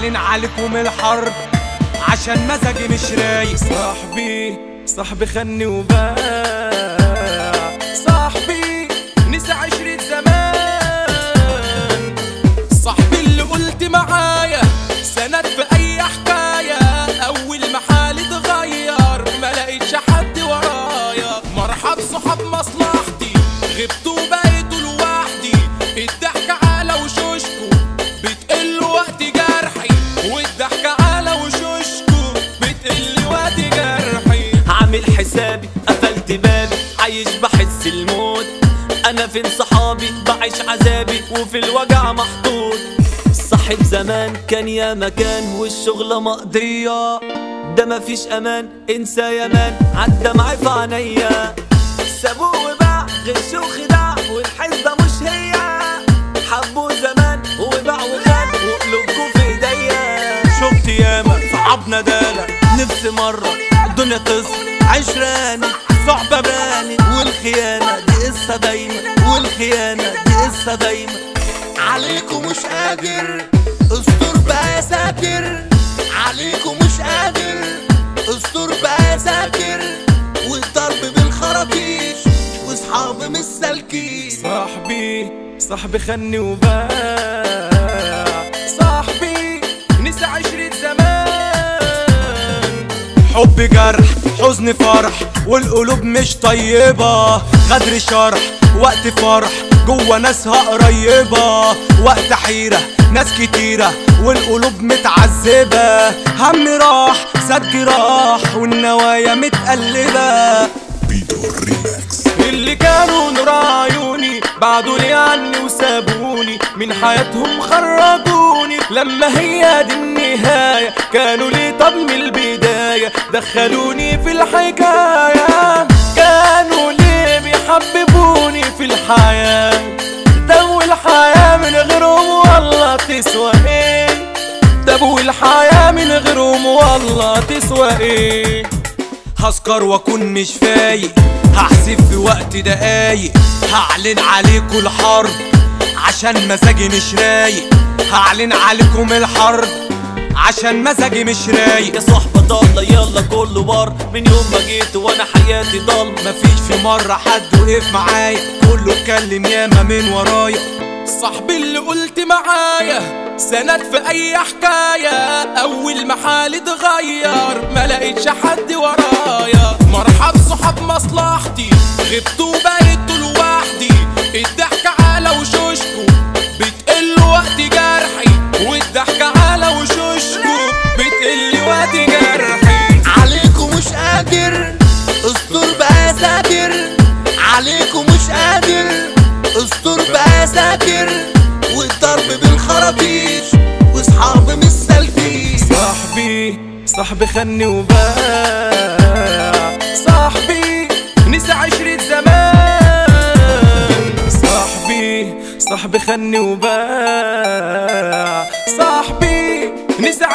هعلن عليكم الحرب عشان مزاجي مش رايق. صاحبي خني وباع، صاحبي نسى عشرة زمان، صاحبي اللي قلت معايا سند في اي حكاية، اول ما حالي اتغير ما لقيتش حد ورايا. مرحب صحاب مصلحتي غبتوا بقيتوا لوحدي، الضحكة على وشوشكوا بتقل وقت جرحي، والضحكة على وشوشكوا بتقل وقت جرحي. عامل حسابي قفلت بابي عايش بحس الموت، انا فين صحابي بعيش عذابي وفي الوجع محطوط. صاحب زمان كان يا مكان والشغلة مقضية، ده مفيش امان انسى يا مان عدى معي في عينيا. سابوه وباع غش وخداع والحسبة مش هي، حبوا زمان وباع وخان وقلوبكوا في ايديا. شفت ياما صعبنا دالة نفسي مرة الدنيا تصل عشراني، صعبة باني والخيانة دي قصة دايما، والخيانة دي قصة دايما. عليكم مش قادر استر بقى يا ساتر، عليكم مش قادر استر بقى يا ساتر، والضرب بالخراطيش واصحابي مش سالكين. صاحبي خني وباع، صاحبي نسى عشرة زمان، حب جرح حزن فرح والقلوب مش طيبة، غدر شرح وقت فرح جوا ناسها قريبة، وقت حيرة ناس كتيرة والقلوب متعذبة، هم راح سد جراح والنوايا متقلبة. اللي كانوا نور عيوني بعدوا لي عني وسابوني، من حياتهم خرجوني لما هي دي النهاية، كانوا لي طب من البداية دخلوني في الحكاية، كانوا لي بيحببوني في الحياة، طب والحياة من غيرهم والله تسوى ايه، طب والحياة من غيرهم والله تسوى ايه. هسكر واكون مش فايق، هحسب في وقت دقايق، هعلن عليكم الحرب عشان مزاجي مش رايق، هعلن عليكم الحرب عشان مزاجي مش رايق. يا صحبة ضالة يلا كله بار، من يوم ما جيت وانا حياتي ضل، مفيش في مرة حد وقف معايا، كله اتكلم ياما من ورايا. صاحبي اللي قلت معايا سند في اي حكاية، اول ما حالي اتغير ما لقيتش حد ورايا. مرحب صحاب مصلحتي غبتوا بقيتوا لوحدي، الضحكة على وشوشكوا بتقل وقت جرحي، والضحكة على وشوشكوا بتقل وقت جرحي. عليكم مش قادر استر بقى يا ساتر، عليكم مش قادر استر بقى يا ساتر، والضرب بالخراطيش واصحابي مش سالكين. صاحبي خني وباع، صاحبي نسى عشرة زمان، صاحبي خني وباع، صاحبي نسى